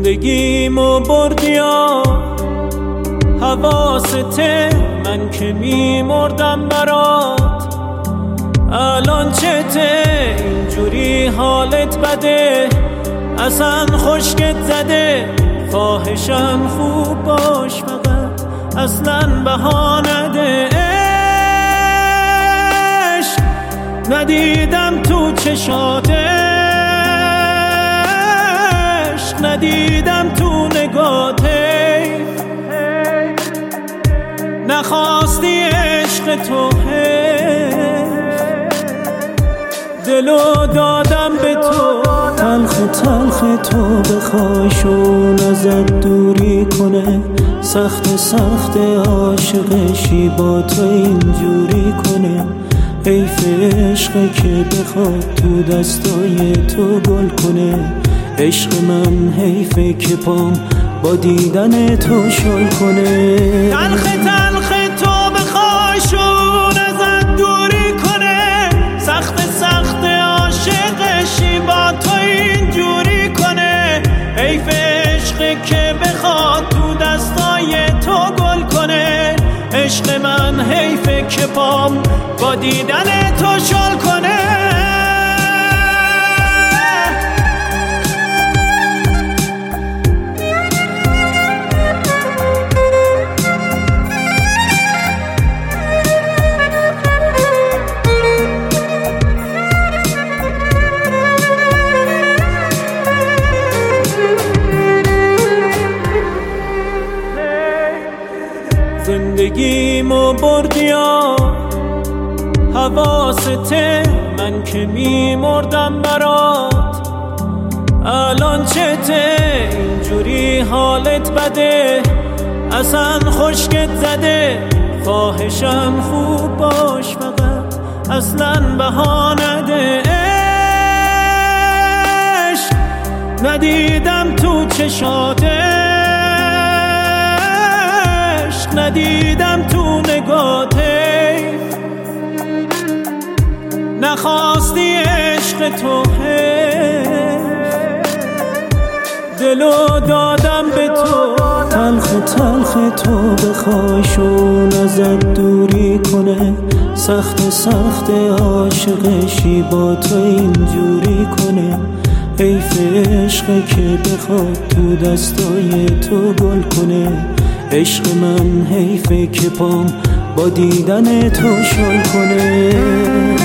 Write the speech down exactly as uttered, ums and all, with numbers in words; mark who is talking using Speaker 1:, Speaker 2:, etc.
Speaker 1: زندگیمو بردیا حواسته، من که میمردم برات. الان چته اینجوری حالت بده، اصلا خشکت زده. خواهشم خوب باش، فقط اصلا بها نده. عشق ندیدم تو چشات، عشق ندیدم تو نگات. نخواستی عشق تو، دلو دادم به تو.
Speaker 2: تلخ تلخ تو بخواشون ازت دوری کنه، سخت سخت عاشقشی با تو اینجوری کنه. حیف عشقه که بخواد تو دستای تو گل کنه. عشق من حیفه که پام با دیدن تو شل کنه.
Speaker 1: تلخ تلخ تو بخواشون ازت دوری کنه، سخت سخت عاشقشی با تو اینجوری کنه. حیف عشقه که بخواد تو دستای تو گل کنه. عشق من حیفه که پام با دیدن تو شل کنه. زندگیمو بردیا حواسته، من که میمردم برات. الان چته اینجوری حالت بده، اصلا خشکت زده. خواهشم خوب باش، فقط اصلا بها نده. عشق ندیدم تو چشات، ندیدم تو نگات. نخواستی عشق تو، دلو دادم به تو.
Speaker 2: تلخ تلخ تو بخواشون ازت دوری کنه، سخت سخت عاشقشی با تو اینجوری کنه. حیف عشقه که بخواد تو دستای تو گل کنه. عشق من حیفه که پام با دیدن تو شل کنه.